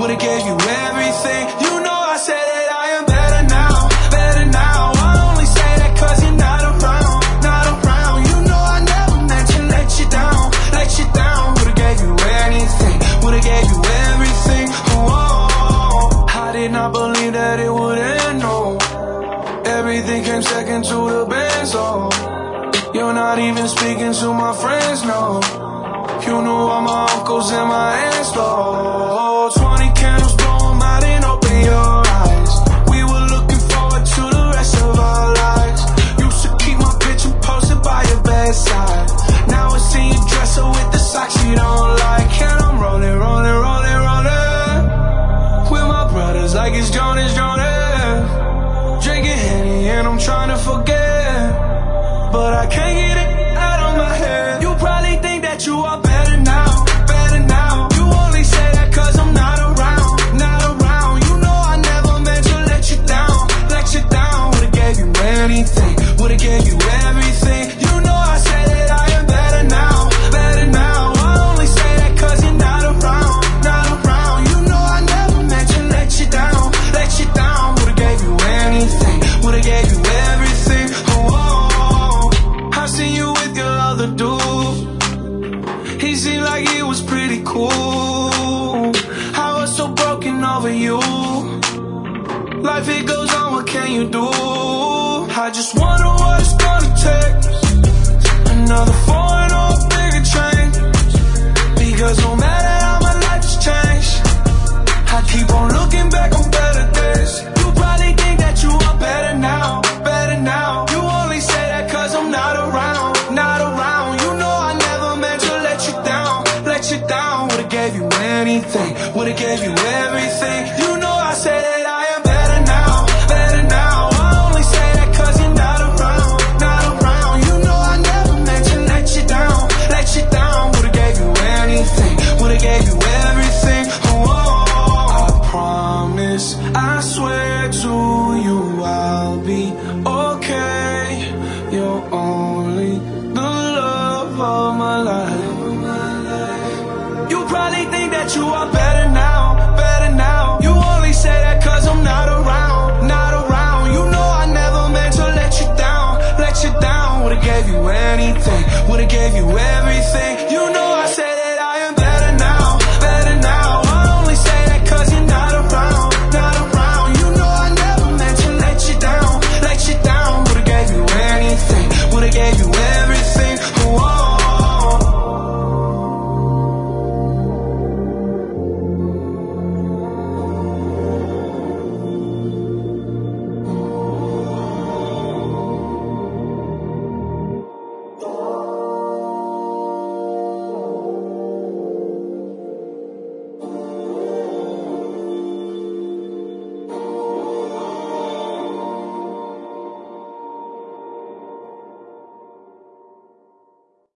would've gave you everything. You know I said that I am better now, better now. I only say that cause you're not around, not around. You know I never meant to let you down, let you down. Would've gave you anything, would've gave you everything. Oh, I did not believe that it would end, no. Everything came second to the best, oh. You're not even speaking to my friends, no. You knew all my uncles and my aunts, though. 20 candles, blow 'em out and open your eyes. We were looking forward to the rest of our lives. Used to keep my picture posted by your bedside. Now I see you dresser with the socks you don't like. And I'm rolling, rolling, rolling, rolling with my brothers like it's Jonas, Jonas. Drinking Henny and I'm trying to forget, but I can't get it out of my head. You probably think that you are better now, better now. You only say that cause I'm not around, not around. You know I never meant to let you down, let you down. Would've gave you anything, would've gave you everything. You know I said that I am better now, better now. I only say that cause you're not around, not around. You know I never meant to let you down, let you down. Would've gave you anything, would've gave you everything. I seen you with your other dude. He seemed like he was pretty cool. I was so broken over you. Life it goes on, what can you do? I just wonder what it's gonna take. Another foreign or a bigger change. Because no matter how my life has changed, I keep on looking back on better days. You probably think that you are better now, better now. You only say that cause I'm not around, not around. You know I never meant to let you down, let you down. Would've gave you anything, would've gave you everything. You know I said that I am better now, better now. I only say that cause you're not around, not around. You know I never meant to let you down, let you down. Would've gave you anything, would've gave you everything. Oh, I promise, I swear to you I'll be okay. You're only the love of my life. You probably think that you are better now, better now. You only say that cause I'm not around, not around. You know I never meant to let you down, let you down. Would've gave you anything, would've gave you everything. You know I said